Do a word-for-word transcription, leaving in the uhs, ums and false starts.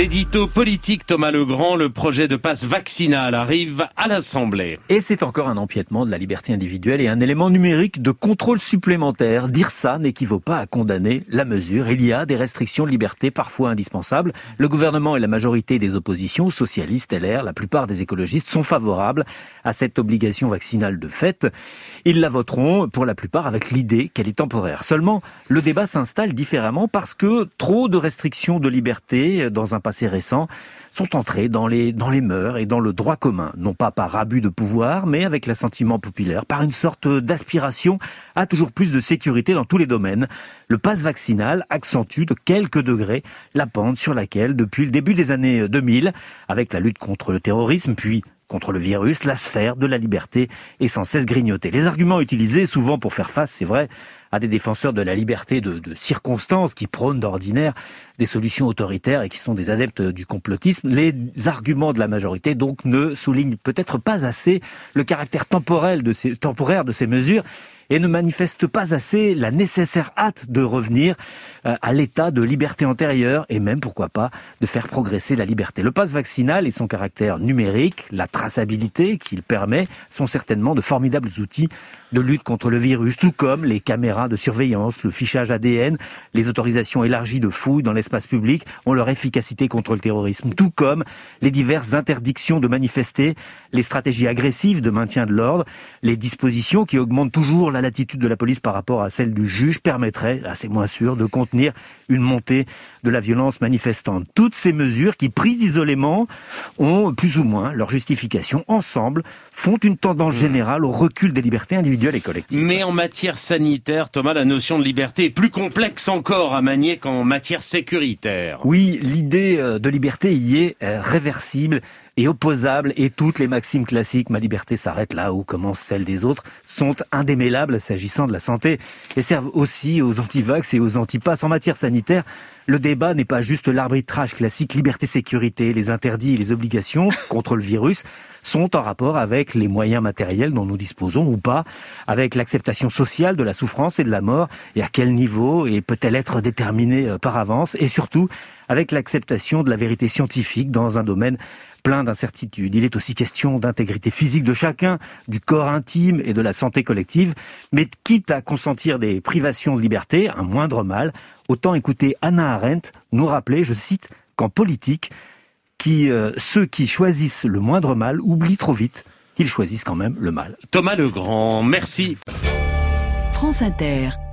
L'édito politique Thomas Legrand, le projet de passe vaccinal arrive à l'Assemblée. Et c'est encore un empiètement de la liberté individuelle et un élément numérique de contrôle supplémentaire. Dire ça n'équivaut pas à condamner la mesure. Il y a des restrictions de liberté parfois indispensables. Le gouvernement et la majorité des oppositions, socialistes, L R, la plupart des écologistes sont favorables à cette obligation vaccinale de fait. Ils la voteront pour la plupart avec l'idée qu'elle est temporaire. Seulement, le débat s'installe différemment parce que trop de restrictions de liberté dans un passé récent sont entrées dans les, dans les mœurs et dans le droit commun. Non pas par abus de pouvoir, mais avec l'assentiment populaire, par une sorte d'aspiration à toujours plus de sécurité dans tous les domaines. Le pass vaccinal accentue de quelques degrés la pente sur laquelle, depuis le début des années deux mille, avec la lutte contre le terrorisme, puis contre le virus, la sphère de la liberté est sans cesse grignotée. Les arguments utilisés, souvent pour faire face, c'est vrai, à des défenseurs de la liberté de, de circonstances qui prônent d'ordinaire des solutions autoritaires et qui sont des adeptes du complotisme, les arguments de la majorité donc ne soulignent peut-être pas assez le caractère temporel de ces, temporaire de ces mesures et ne manifestent pas assez la nécessaire hâte de revenir euh, à l'état de liberté antérieure et même, pourquoi pas, de faire progresser la liberté. Le pass vaccinal et son caractère numérique, la traçabilité qu'il permet, sont certainement de formidables outils de lutte contre le virus, tout comme les caméras de surveillance, le fichage A D N, les autorisations élargies de fouilles dans l'espace public ont leur efficacité contre le terrorisme, tout comme les diverses interdictions de manifester, les stratégies agressives de maintien de l'ordre, les dispositions qui augmentent toujours la l'attitude de la police par rapport à celle du juge permettrait, là c'est moins sûr, de contenir une montée de la violence manifestante. Toutes ces mesures qui, prises isolément, ont plus ou moins leur justification. Ensemble, font une tendance générale au recul des libertés individuelles et collectives. Mais en matière sanitaire, Thomas, la notion de liberté est plus complexe encore à manier qu'en matière sécuritaire. Oui, l'idée de liberté y est réversible et opposable, et toutes les maximes classiques, ma liberté s'arrête là où commence celle des autres, sont indémêlables s'agissant de la santé et servent aussi aux antivax et aux antipasses. En matière sanitaire, le débat n'est pas juste l'arbitrage classique, liberté-sécurité, les interdits et les obligations contre le virus sont en rapport avec les moyens matériels dont nous disposons ou pas, avec l'acceptation sociale de la souffrance et de la mort, et à quel niveau, et peut-elle être déterminée par avance, et surtout avec l'acceptation de la vérité scientifique dans un domaine plein d'incertitudes. Il est aussi question d'intégrité physique de chacun, du corps intime et de la santé collective, mais quitte à consentir des privations de liberté, un moindre mal, autant écouter Hannah Arendt nous rappeler, je cite, qu'en politique, qui, euh, ceux qui choisissent le moindre mal oublient trop vite qu'ils choisissent quand même le mal. Thomas Legrand, merci. France Inter.